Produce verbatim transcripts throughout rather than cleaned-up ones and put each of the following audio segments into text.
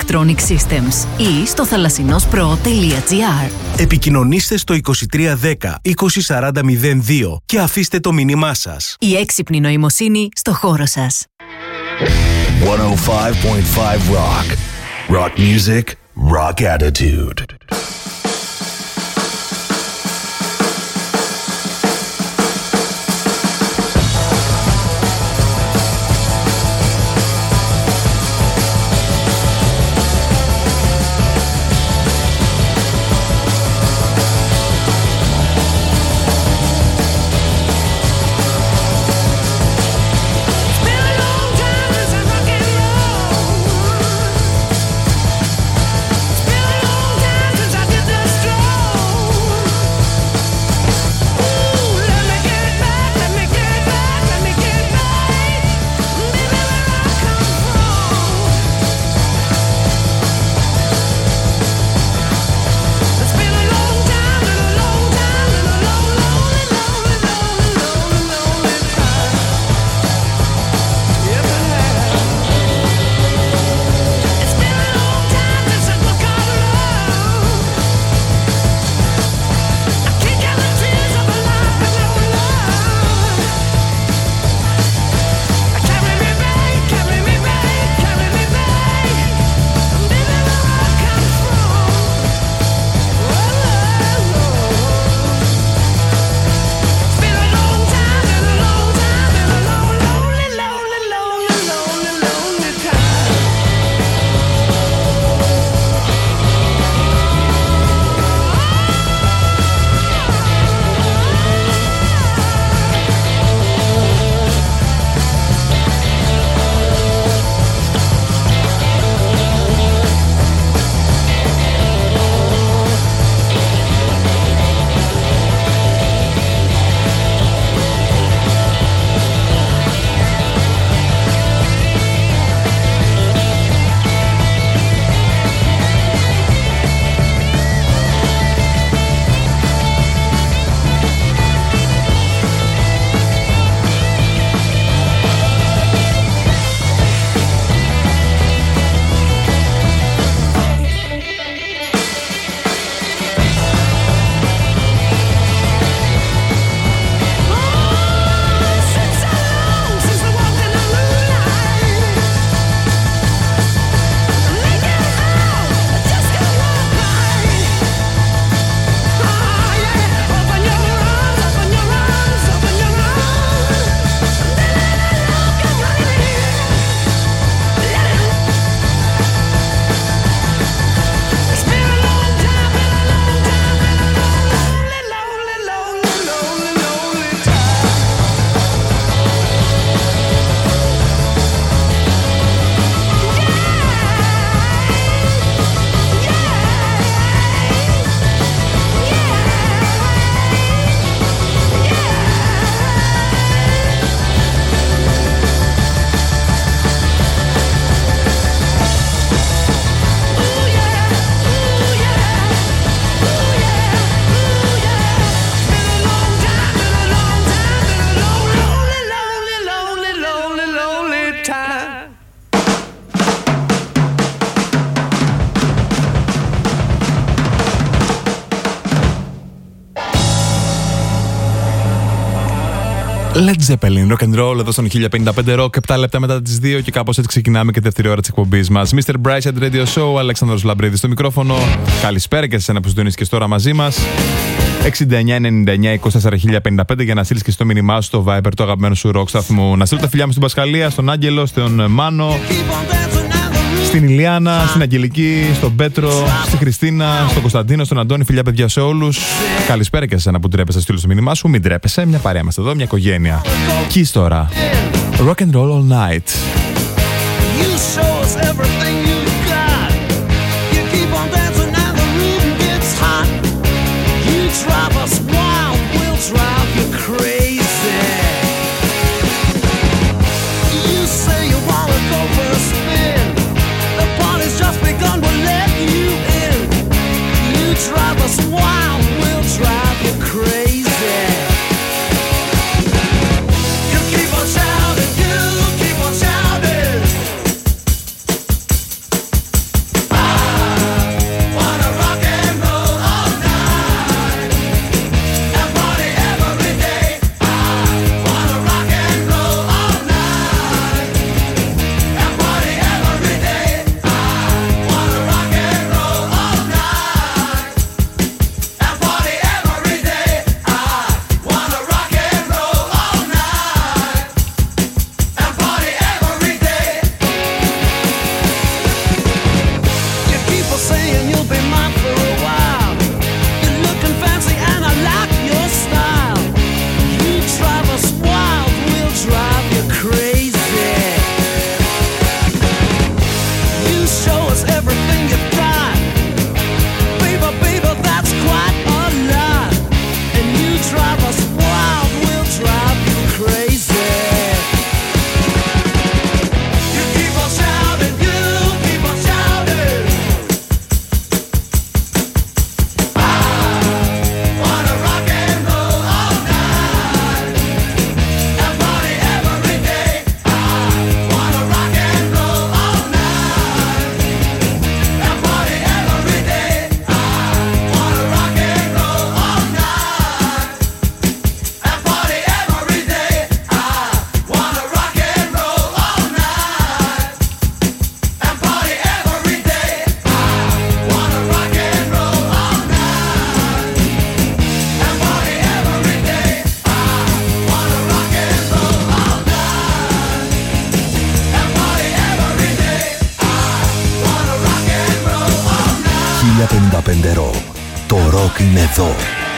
Electronic Systems ή στο θαλασσινόσπρο.gr. Επικοινωνήστε στο είκοσι τρία δέκα είκοσι σαράντα μηδέν δύο και αφήστε το μήνυμά σας. Η έξυπνη νοημοσύνη στο χώρο σας. εκατόν πέντε κόμμα πέντε Rock. Rock music, rock attitude. Led Zeppelin, rock and roll εδώ στον χίλια πενήντα πέντε Rock, επτά λεπτά μετά τις δύο και κάπως έτσι ξεκινάμε και τη δεύτερη ώρα της εκπομπής μας. μίστερ Bryce at Radio Show, Αλέξανδρος Λαμπρίδης στο μικρόφωνο. Καλησπέρα και σε εσένα που συντονίζεις τώρα μαζί μας. εξήντα εννιά ενενήντα εννιά είκοσι τέσσερα χίλια πενήντα πέντε για να στείλεις και στο μήνυμά σου στο Viber το αγαπημένο σου rock σταθμού. Να στείλω τα φιλιά μου στην Πασχαλία, στον Άγγελο, στον Μάνο, στην Ηλιάνα, στην Αγγελική, στον Πέτρο, στη Χριστίνα, στον Κωνσταντίνο, στον Αντώνη. Φιλιά παιδιά σε όλους. Καλησπέρα και σε εσένα που ντρέπεσαι να στείλω το μήνυμά σου. Μην ντρέπεσαι, μια παρέα είμαστε εδώ, μια οικογένεια. Kiss τώρα. Rock and roll all night. χίλια πενήντα πέντε Rock. Το rock είναι εδώ.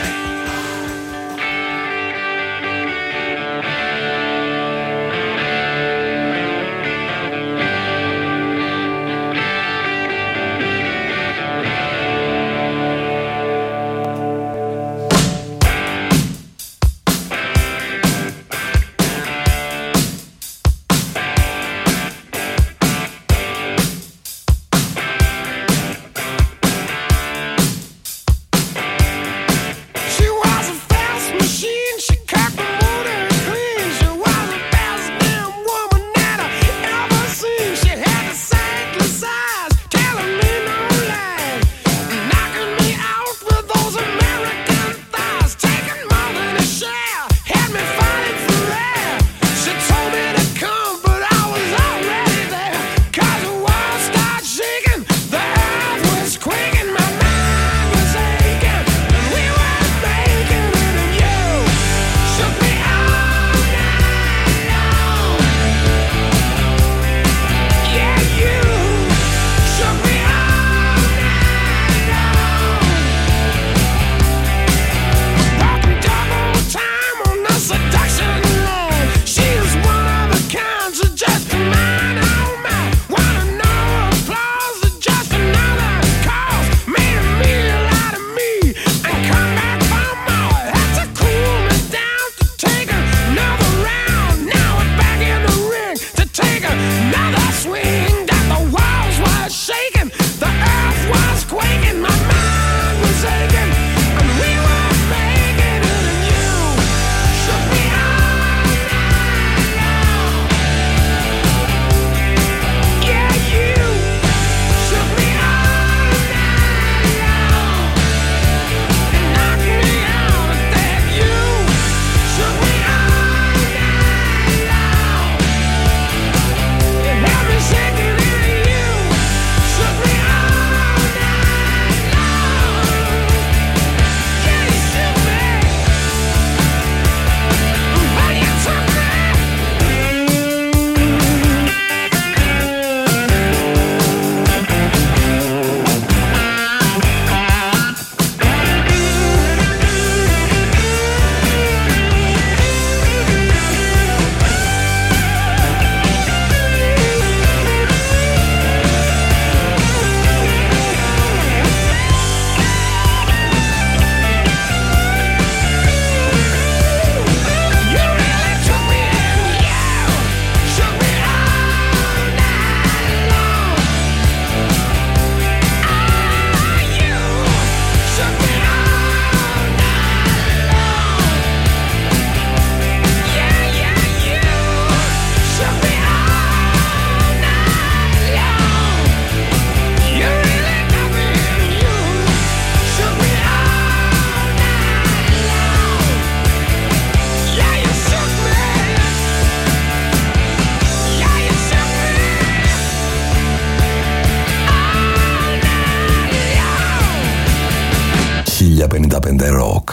χίλια πενήντα πέντε Rock.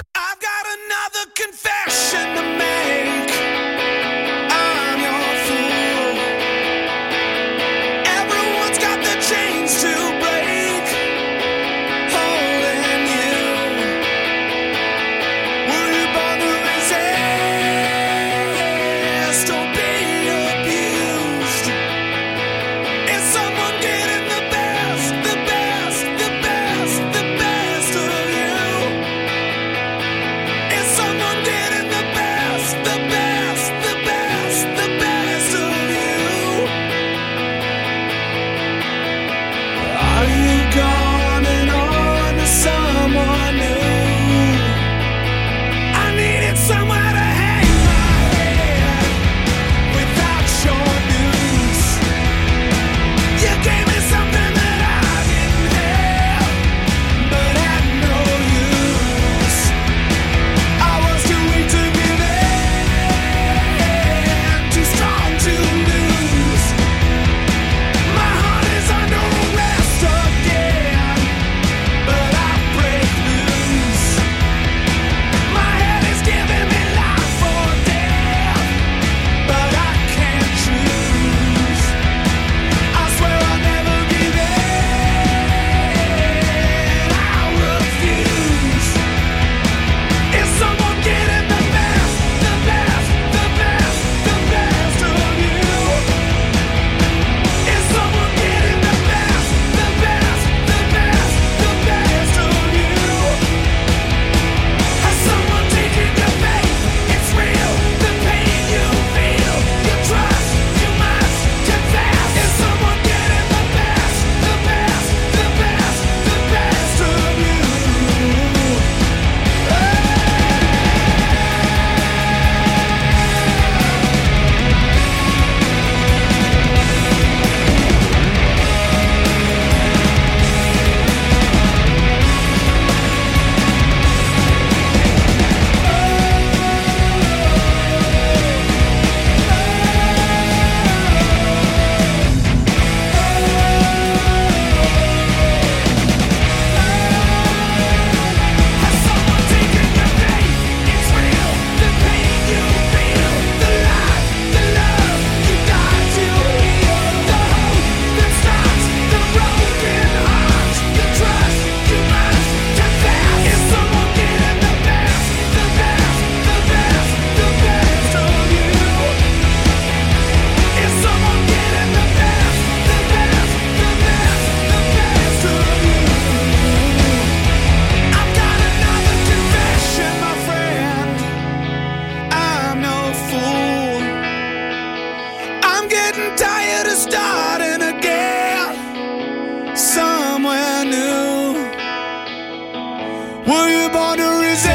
Were you born to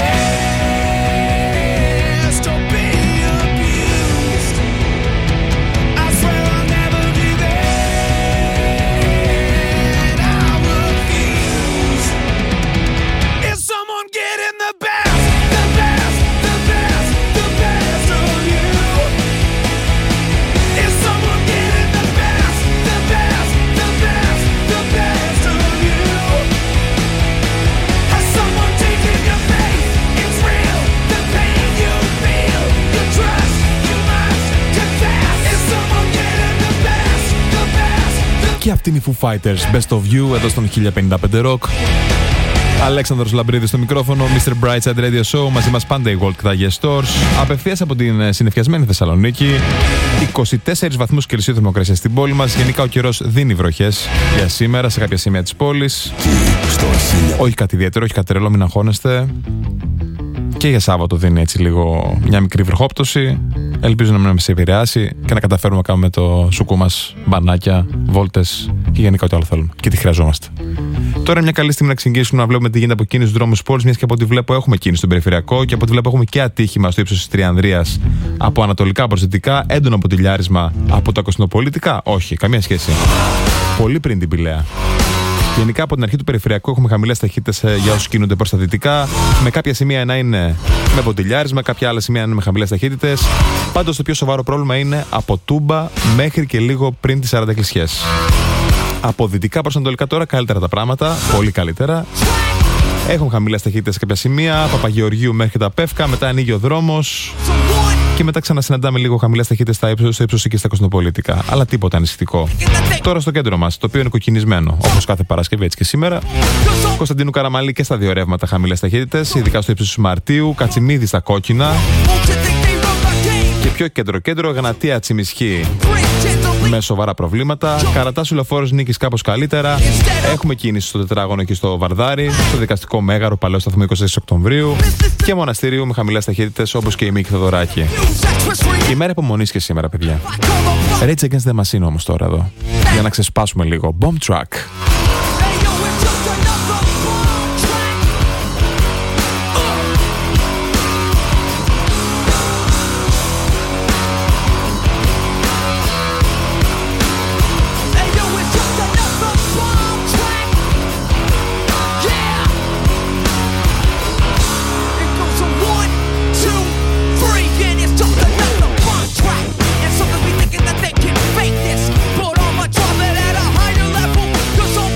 resist or be abused? I swear I'll never give in. I refuse. Is someone getting the best, the best, the best, the best of you? Is someone getting the best, the best, the best, the best of you? Has someone taken your faith? It's real, the pain you feel, you trust, you must confess. Is someone getting the best, the best, the Και αυτή είναι η Foo Fighters, Best of You, εδώ στον χίλια πενήντα πέντε Rock. Αλέξανδρος Λαμπρίδης στο μικρόφωνο, μίστερ Brightside Radio Show, μαζί μας πάντα η Gold και τα Yes Stores. Απευθείας από την συννεφιασμένη Θεσσαλονίκη, είκοσι τέσσερις βαθμούς Κελσίου θερμοκρασία στην πόλη μας. Γενικά ο καιρός δίνει βροχές για σήμερα σε κάποια σημεία της πόλης. Όχι κάτι ιδιαίτερο, όχι κάτι τρελό, μην αγχώνεστε. Και για Σάββατο δίνει έτσι λίγο μια μικρή βροχόπτωση. Ελπίζω να μην μας επηρεάσει και να καταφέρουμε να κάνουμε το σουκού μας μπανάκια, βόλτες και γενικά ό,τι άλλο θέλουμε και τι χρειαζόμαστε. Τώρα είναι μια καλή στιγμή να ξεκινήσουμε να βλέπουμε τι γίνεται από κίνηση στους δρόμους της πόλης, μιας και από ό,τι βλέπω έχουμε κίνηση στον περιφερειακό και από ό,τι βλέπω έχουμε και ατύχημα στο ύψος της Τριανδρίας από ανατολικά προς δυτικά, έντονο ποτηλιάρισμα από τα κοσμοπολιτικά. Όχι, καμία σχέση. Πολύ πριν την Πηλαία. Γενικά από την αρχή του περιφερειακού έχουμε χαμηλές ταχύτητες για όσους κινούνται προς τα δυτικά, με κάποια σημεία να είναι με ποτηλιάρισμα, κάποια άλλα σημεία να είναι με χαμηλές ταχύτητες. Πάντως το πιο σοβαρό πρόβλημα είναι από Τούμπα μέχρι και λίγο πριν τις σαράντα εκκλησιές. Από δυτικά προς ανατολικά τώρα καλύτερα τα πράγματα, πολύ καλύτερα. Έχουμε χαμηλές ταχύτητες σε κάποια σημεία, Παπαγεωργίου μέχρι τα Πεύκα, μετά ανοίγει ο δρόμος και μετά ξανασυναντάμε λίγο χαμηλές ταχύτητες στα ύψος, στο ύψος εκεί στα κοσμοπολιτικά. Αλλά τίποτα ανησυχητικό. Τώρα στο κέντρο μας, το οποίο είναι κοκκινισμένο, όπως κάθε Παρασκευή έτσι και σήμερα. Κωνσταντίνου Καραμαλή και στα δύο ρεύματα χαμηλές ταχύτητες, ειδικά στο ύψος του Μαρτίου, Κατσιμίδη στα κόκκινα. Και πιο κέντρο-κέντρο, Εγνατία Τσιμισχή με σοβαρά προβλήματα. Καρατάσου Λεωφόρος Νίκης κάπως καλύτερα. Έχουμε κίνηση στο τετράγωνο εκεί στο Βαρδάρι, στο δικαστικό Μέγαρο, παλαιό σταθμό είκοσι τέσσερις Οκτωβρίου. Και Μοναστηρίου με χαμηλές ταχύτητες όπως και η Μίκη Θοδωράκη. Η μέρα υπομονής και σήμερα, παιδιά. Rage Against the Machine όμως τώρα εδώ. Για να ξεσπάσουμε λίγο. Bomb Track. Fake this, put all my trouble at a higher level. 'Cause all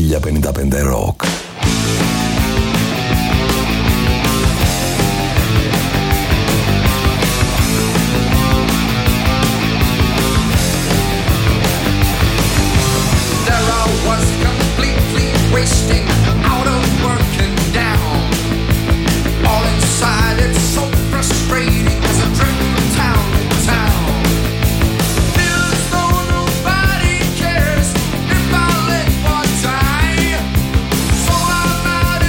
χίλια πενήντα πέντε Rock. Wasting out of working down. All inside it's so frustrating as I drift from town to town. Feels though nobody cares if I let one die. So I'm out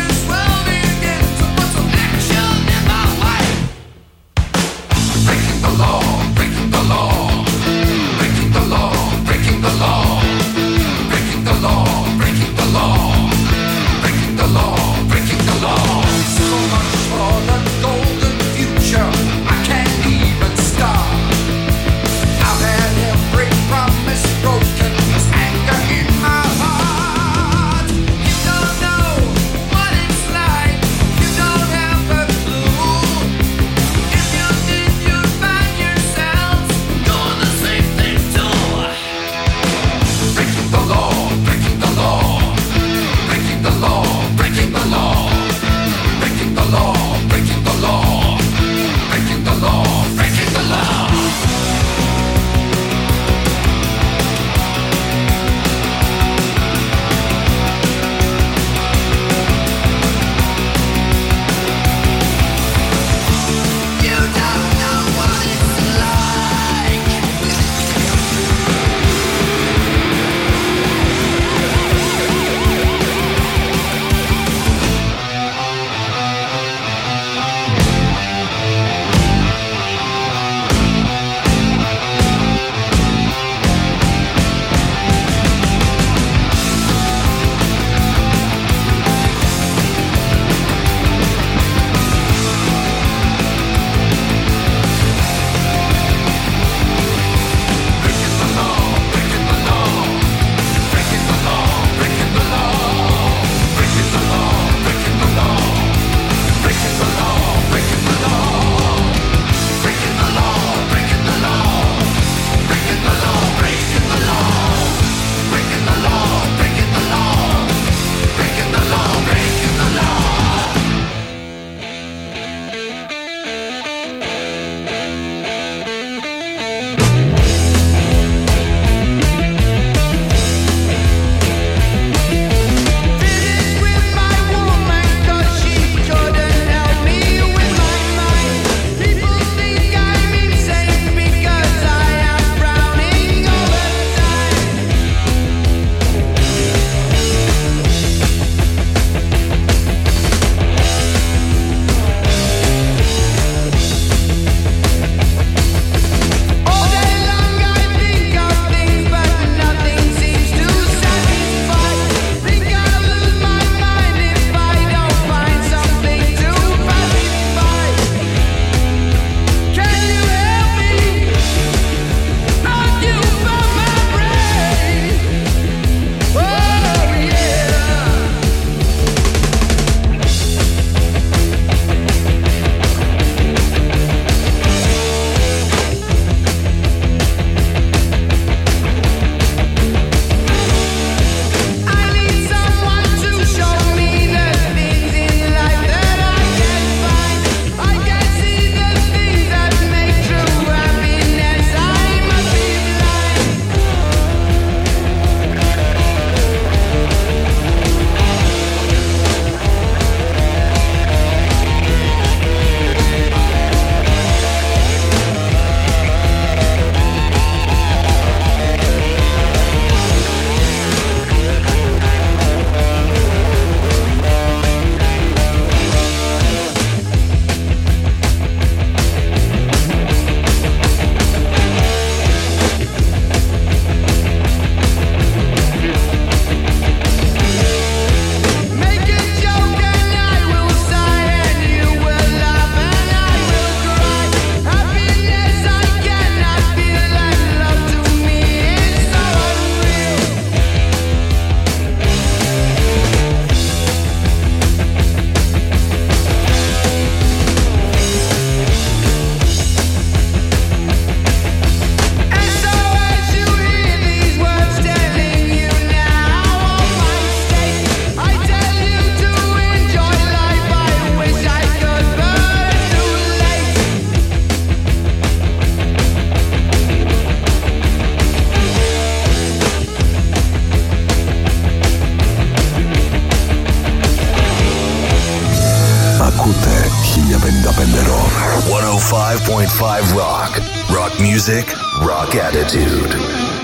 πενήντα πέντε Rock. εκατόν πέντε κόμμα πέντε Rock. Rock music, rock attitude.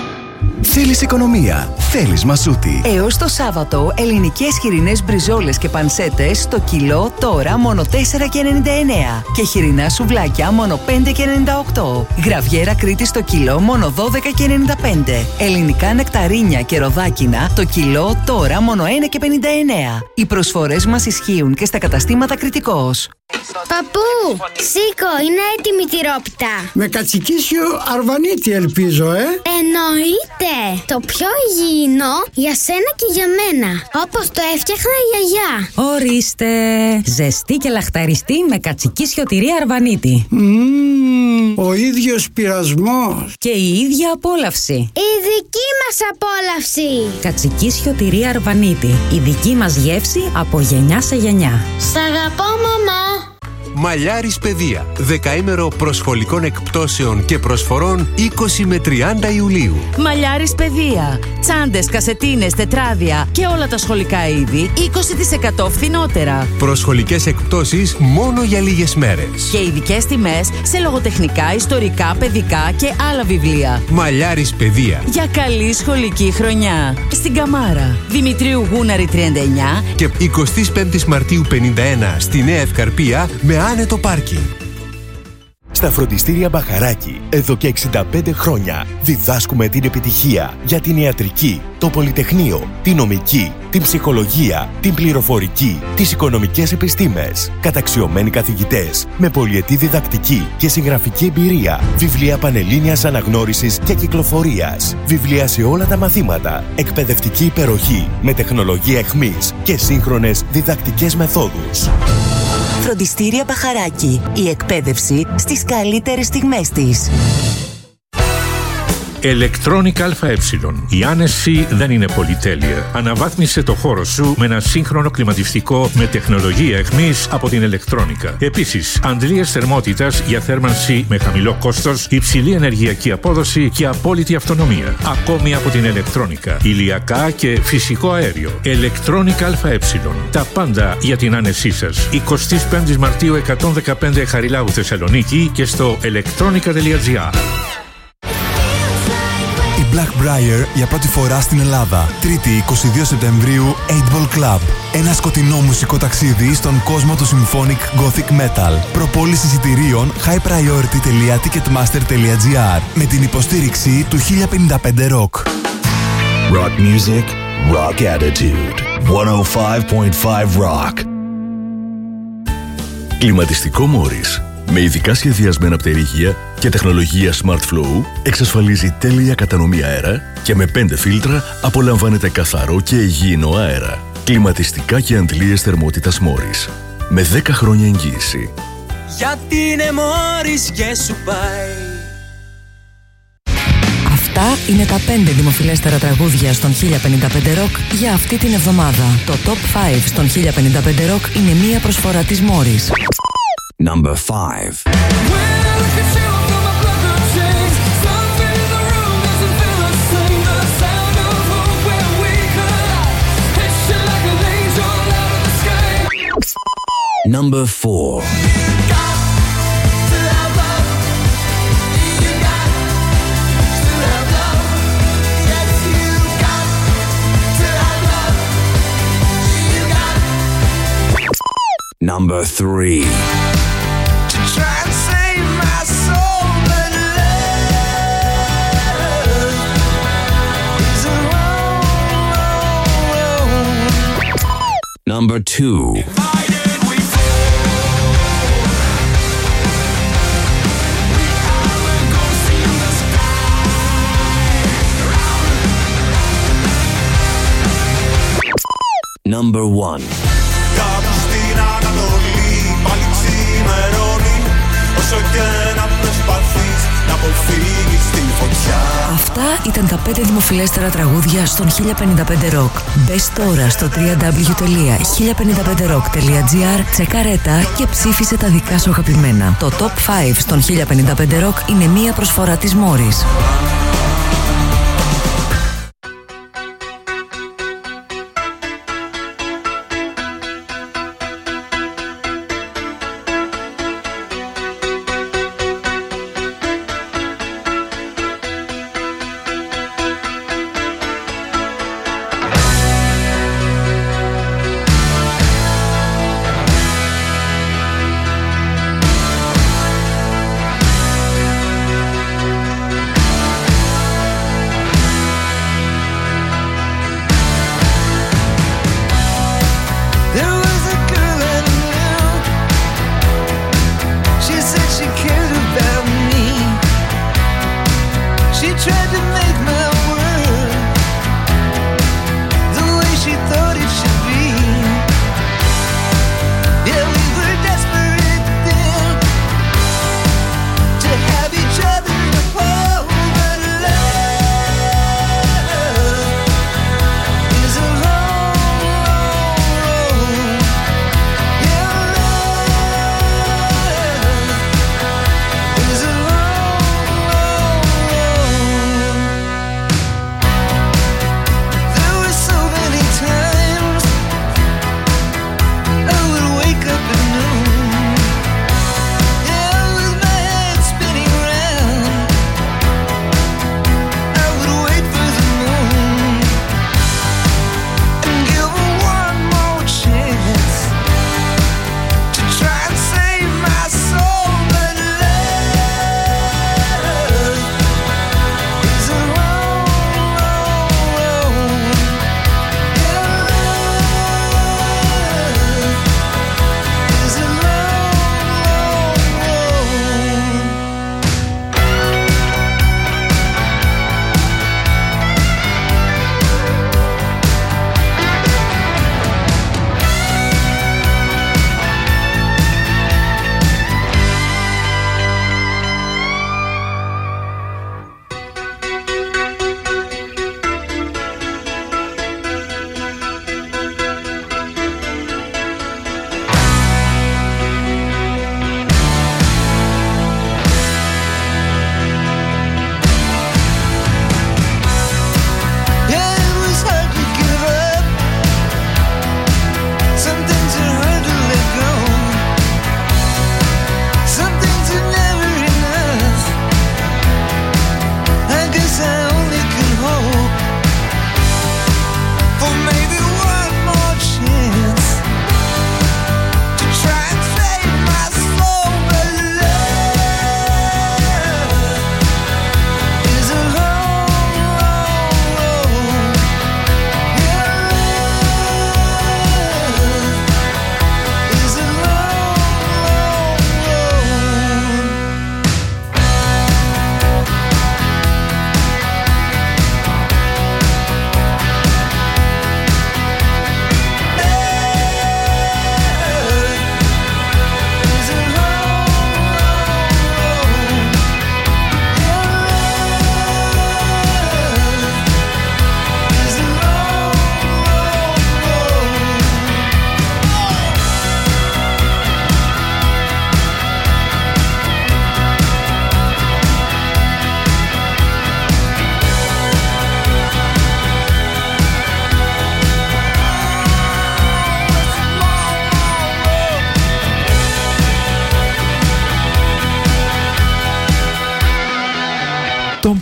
Θέλεις οικονομία, θέλεις μασούτη. Έως το Σάββατο, ελληνικές χοιρινές μπριζόλες και πανσέτες στο κιλό τώρα μόνο τέσσερα και ενενήντα εννέα και χοιρινά σουβλάκια μόνο πέντε και ενενήντα οκτώ. Γραβιέρα Κρήτη στο κιλό μόνο δώδεκα και ενενήντα πέντε. Ελληνικά νεκταρίνια και ροδάκινα το κιλό τώρα μόνο ένα και πενήντα εννέα. Οι προσφορές μας ισχύουν και στα καταστήματα Κρητικός. Παππού, σήκω, είναι έτοιμη η τυρόπιτα. Με κατσικίσιο αρβανίτη ελπίζω, ε. Εννοείται. Το πιο υγιεινό για σένα και για μένα. Όπως το έφτιαχνα η γιαγιά. Ορίστε. Ζεστή και λαχταριστή με κατσικίσιο τυρί αρβανίτη. Μμμ, ο ίδιος πειρασμός. Και η ίδια απόλαυση. Η δική μας απόλαυση. Κατσικίσιο τυρί αρβανίτη. Η δική μας γεύση από γενιά σε γενιά. Σ' αγαπώ, μαμά. Μαλλιάρης Παιδεία. Δεκαήμερο προσχολικών εκπτώσεων και προσφορών είκοσι με τριάντα Ιουλίου. Μαλλιάρης Παιδεία. Τσάντες, κασετίνες, τετράδια και όλα τα σχολικά είδη είκοσι τοις εκατό φθηνότερα. Προσχολικές εκπτώσεις μόνο για λίγες μέρες. Και ειδικές τιμές σε λογοτεχνικά, ιστορικά, παιδικά και άλλα βιβλία. Μαλλιάρης Παιδεία. Για καλή σχολική χρονιά. Στην Καμάρα. Δημητρίου Γούναρη τριάντα εννέα Και εικοστή πέμπτη Μαρτίου πενήντα ένα στη Νέα Ευκαρπία με άνετο πάρκινγκ. Στα φροντιστήρια Μπαχαράκη, εδώ και εξήντα πέντε χρόνια, διδάσκουμε την επιτυχία για την ιατρική, το πολυτεχνείο, την νομική, την ψυχολογία, την πληροφορική, τις οικονομικές επιστήμες. Καταξιωμένοι καθηγητές, με πολυετή διδακτική και συγγραφική εμπειρία. Βιβλία πανελλήνιας αναγνώρισης και κυκλοφορίας. Βιβλία σε όλα τα μαθήματα. Εκπαιδευτική υπεροχή, με τεχνολογία εχμής και σύγχρονες διδακτικές μεθόδους. Φροντιστήρια Μπαχαράκη. Η εκπαίδευση στις καλύτερες στιγμές της. Electronic ΑΕ. Η άνεση δεν είναι πολυτέλεια. Αναβάθμισε το χώρο σου με ένα σύγχρονο κλιματιστικό με τεχνολογία εχμής από την Electronica. Επίσης, αντλίες θερμότητας για θέρμανση με χαμηλό κόστος, υψηλή ενεργειακή απόδοση και απόλυτη αυτονομία. Ακόμη από την Electronica. Ηλιακά και φυσικό αέριο. Electronic ΑΕ. Τα πάντα για την άνεσή σας. εικοστή πέμπτη Μαρτίου εκατόν δεκαπέντε Χαριλάου Θεσσαλονίκη και στο electronica τελεία gr. Blackbriar για πρώτη φορά στην Ελλάδα. Τρίτη εικοστή δεύτερη Σεπτεμβρίου, οκτώ Ball Club. Ένα σκοτεινό μουσικό ταξίδι στον κόσμο του Symphonic Gothic Metal. Προπόληση εισιτηρίων highpriority τελεία ticketmaster τελεία gr με την υποστήριξη του χίλια πενήντα πέντε Rock. Rock music, rock attitude. εκατόν πέντε κόμμα πέντε Rock. Κλιματιστικό Morris. Με ειδικά σχεδιασμένα πτερίγια και τεχνολογία Smart Flow εξασφαλίζει τέλεια κατανομή αέρα και με πέντε φίλτρα απολαμβάνετε καθαρό και υγιεινό αέρα. Κλιματιστικά και αντλίες θερμότητας Morris. Με δέκα χρόνια εγγύηση. Γιατί είναι Morris και σου πάει. Αυτά είναι τα πέντε δημοφιλέστερα τραγούδια στον χίλια πενήντα πέντε Rock για αυτή την εβδομάδα. Το Top πέντε στον χίλια πενήντα πέντε Rock είναι μία προσφορά της Morris. Number five. Number four. Number three. Try and save my soul, but love is a wrong, wrong, wrong. Number two. Number one. Κάπου στην Ανατολή πάλι ξημερώνει. Όσο και να προσπαθείς να αποφύγεις τη φωτιά. Αυτά ήταν τα πέντε δημοφιλέστερα τραγούδια στον χίλια πενήντα πέντε Rock. Μπες τώρα στο double-u double-u double-u τελεία χίλια πενήντα πέντε rock τελεία gr, τσεκαρέτα και ψήφισε τα δικά σου αγαπημένα. Το Top πέντε στον χίλια πενήντα πέντε Rock είναι μία προσφορά της Morris.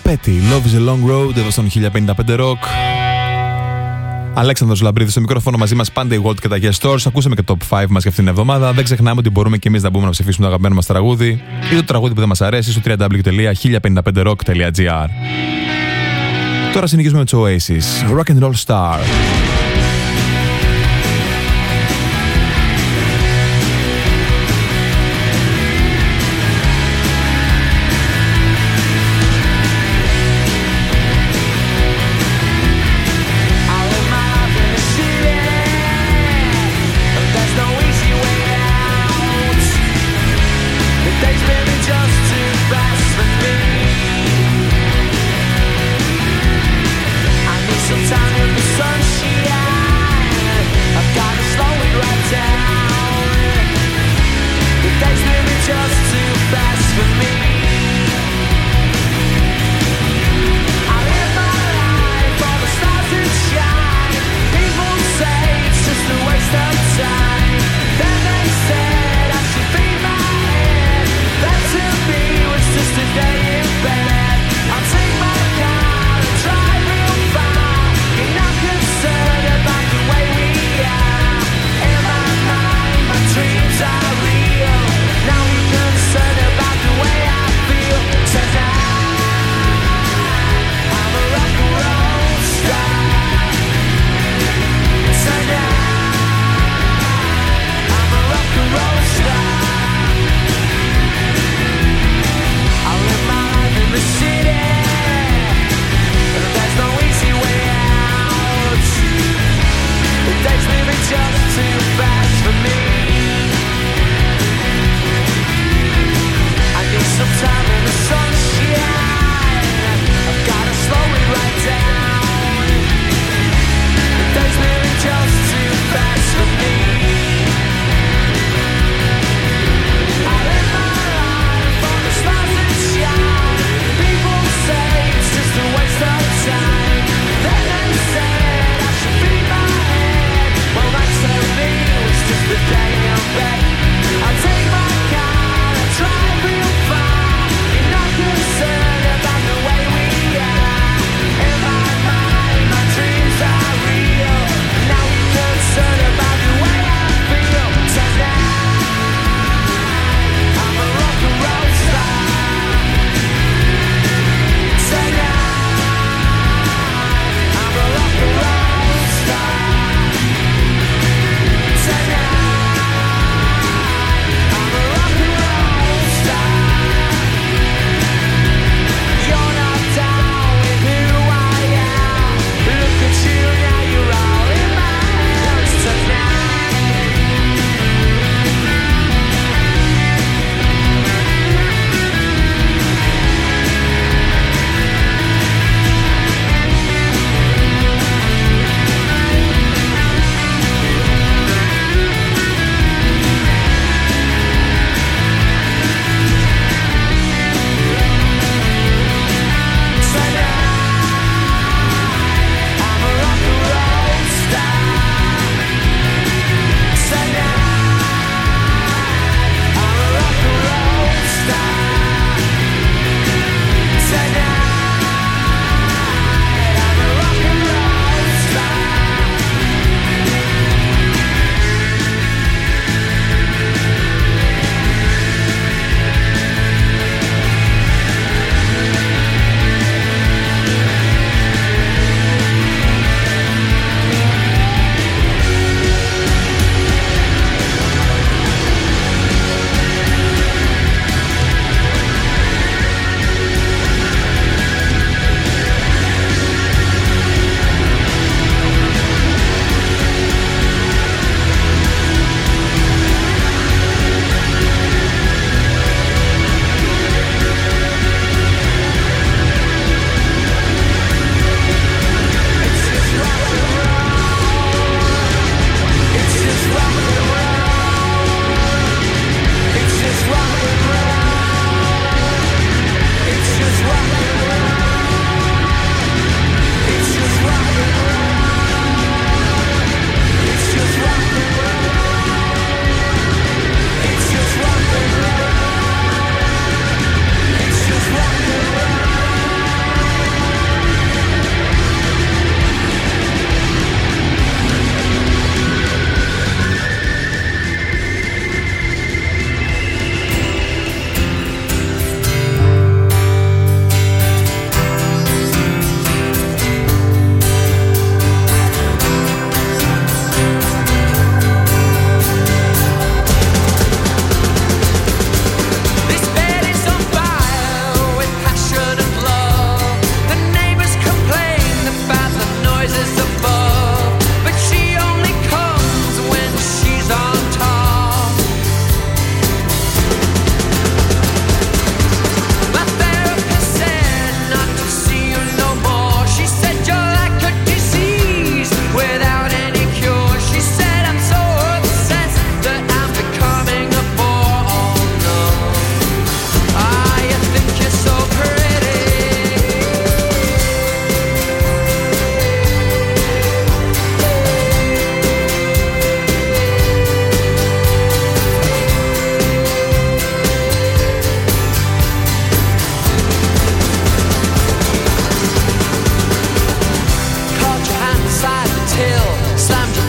Petty, Love is a Long Road, εδώ στον χίλια πενήντα πέντε Rock. Αλέξανδρος Λαμπρίδης στο μικρόφωνο, μαζί μας πάντα η World και τα Guest Stores. Ακούσαμε και το Top πέντε μας για αυτήν την εβδομάδα. Δεν ξεχνάμε ότι μπορούμε και εμείς να μπούμε να ψηφίσουμε το αγαπημένο μας τραγούδι ή το τραγούδι που δεν μας αρέσει στο double-u double-u double-u τελεία χίλια πενήντα πέντε rock τελεία gr. Τώρα συνεχίζουμε με τους Oasis, Rock and Roll Star. Well, that's a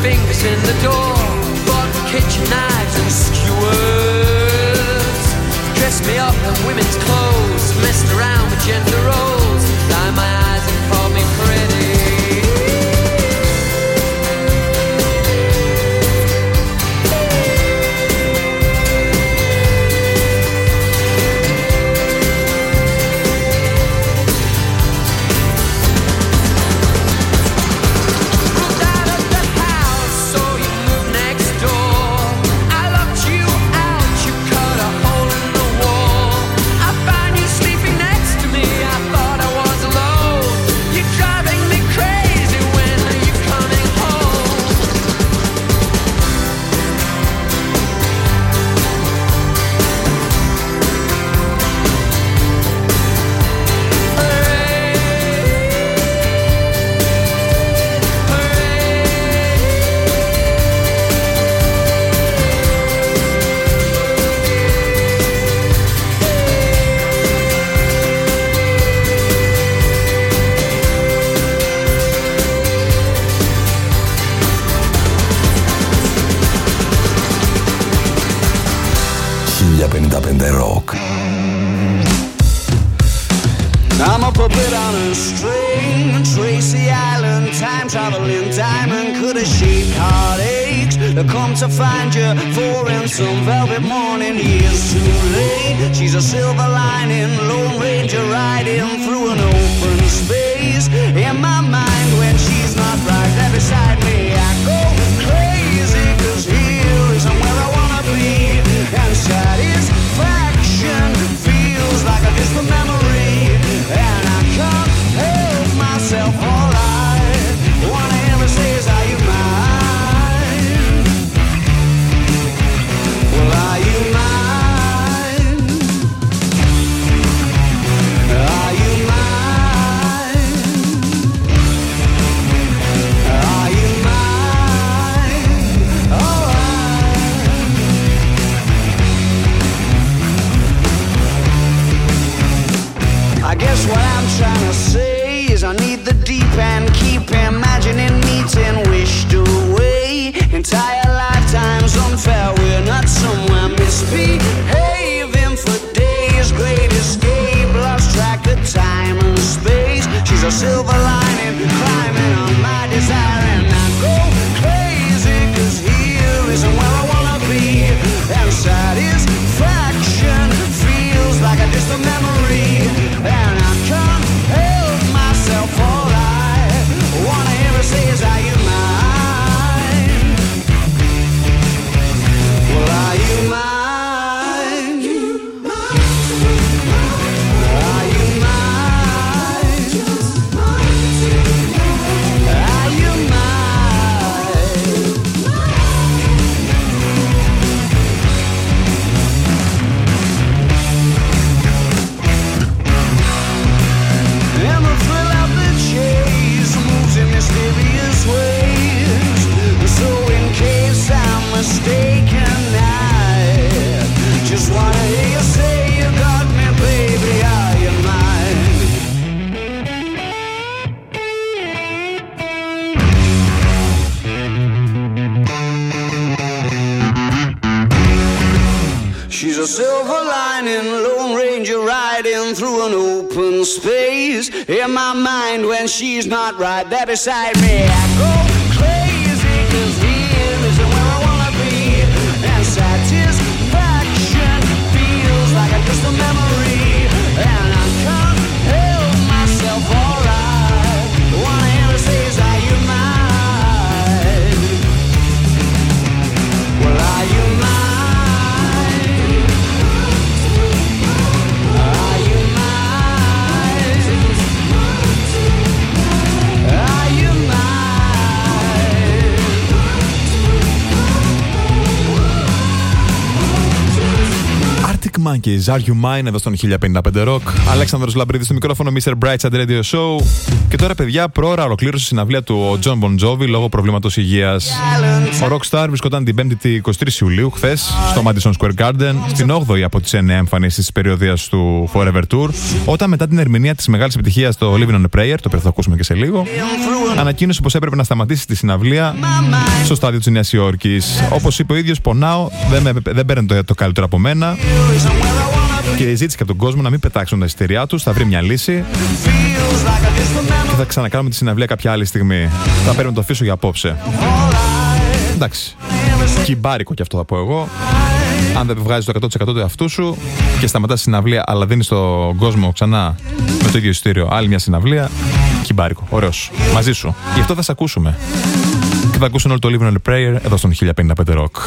fingers in the door, bought kitchen knives and skewers, dressed me up in women's clothes, messed around with gender roles, lined my eyes and called me pretty. πενήντα πέντε Rock. I'm a puppet on a string, Tracy Island, time traveling diamond, could have shaped heartaches. I come to find you for in some velvet morning, years too late. She's a silver lining, Lone Ranger riding through an open space. In my mind when she's not right there beside me, I go crazy, cause here isn't where I wanna be. And satisfaction feels like a distant memory, and I can't help myself. All I wanna ever say is, are you mine? Well, are you mine? Are you mine? Are you mine? Oh, I guess what I'm trying to say is I need the deep end, keep imagining meeting wished away. Entire lifetimes unfair, we're not somewhere misbehaving for days. Great escape, lost track of time and space. She's a silver lining, climbing on my desire, and I go crazy, cause here isn't where I wanna be. And satisfaction feels like a distant memory, and I can't help myself. All I wanna ever say is, are you mine? Well, are you mine? Are you mine? Are you mine? And the thrill of the chase moves in mysterious ways. So in case I'm mistaken, I just wanna hear you say you got me, baby, are you mine? She's a silver lining, Lone Ranger riding through an open space. In my mind when she's not right there beside me, I go crazy, cause here isn't where I wanna be. And satisfaction feels like a distant memory, and I can't help myself. All I wanna ever say is, are you mine? Well, are you mine? Are you mine? Are you mine? Monkeys, Are You Mine, εδώ στον χίλια πενήντα πέντε Rock. Αλέξανδρος Λαμπρίδης στο μικρόφωνο, μίστερ Brightside Radio Show. Και τώρα, παιδιά, πρόωρα ολοκλήρωσε η συναυλία του ο John Bon Jovi λόγω προβλήματος υγείας. Ο Rockstar βρισκόταν την πέμπτη εικοστή τρίτη Ιουλίου, χθες, στο Madison Square Garden, στην όγδοη από τις εννέα εμφανίσεις της περιοδίας του Forever Tour, όταν μετά την ερμηνεία της μεγάλης επιτυχίας στο Living on a Prayer, το οποίο θα ακούσουμε και σε λίγο, ανακοίνωσε πως έπρεπε να σταματήσει τη συναυλία στο στάδιο της Νέας Υόρκης. Όπως είπε ο ίδιος, πονάω, δεν, με, δεν παίρνει το, το καλύτερο από μένα. Και ζήτησε και από τον κόσμο να μην πετάξουν τα εισιτήριά τους, θα βρει μια λύση και θα ξανακάνουμε τη συναυλία κάποια άλλη στιγμή. Θα παίρνουμε το αφήσω για απόψε. Εντάξει, κυμπάρικο κι αυτό θα πω εγώ. Αν δεν βγάζεις το εκατό τοις εκατό του εαυτού σου και σταματάς τη συναυλία, αλλά δίνεις στον κόσμο ξανά με το ίδιο εισιτήριο άλλη μια συναυλία, κυμπάρικο, ωραίος, μαζί σου. Γι' αυτό θα σε ακούσουμε. Και θα ακούσουν όλο το Living on a Prayer εδώ στον χίλια πενήντα πέντε Rock.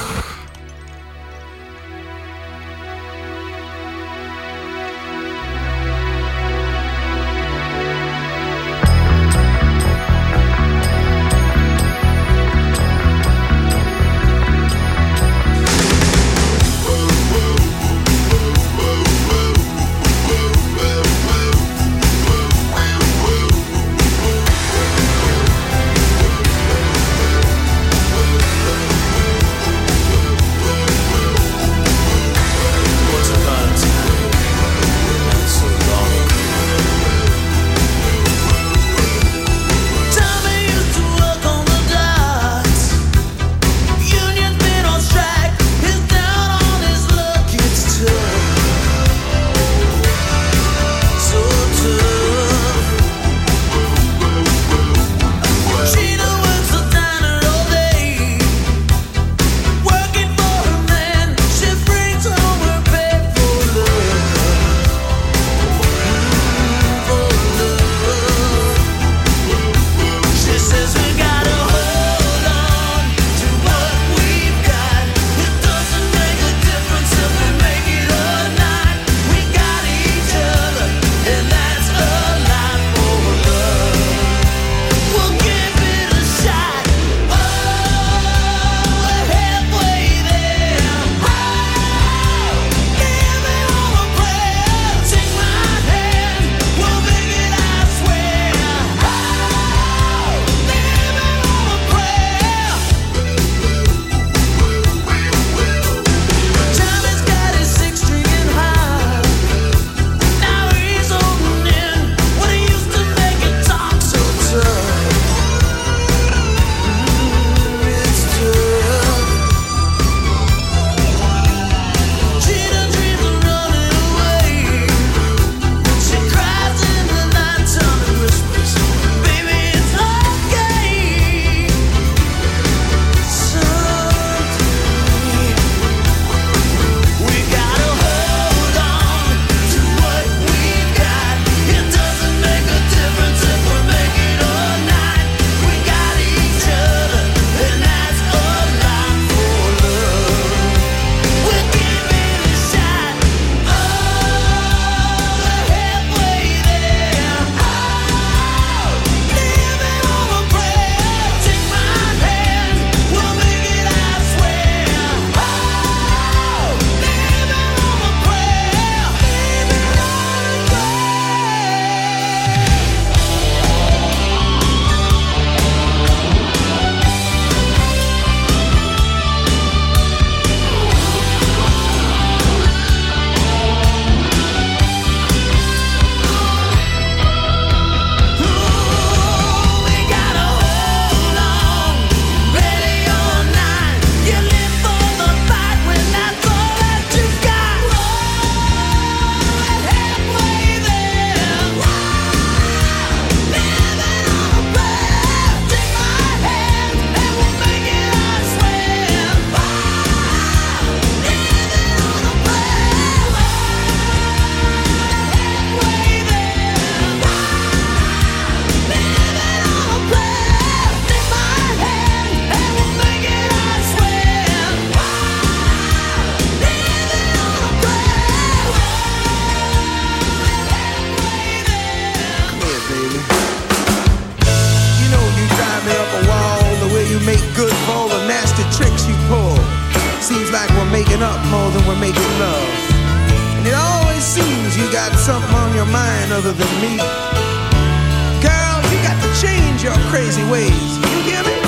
making up more than we're making love. And it always seems you got something on your mind other than me. Girl, you got to change your crazy ways. You hear me?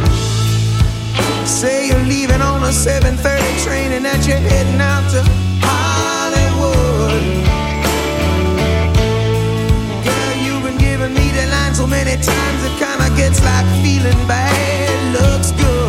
Say you're leaving on a seven thirty train and that you're heading out to Hollywood. Girl, so many times it kinda gets like feeling bad looks good.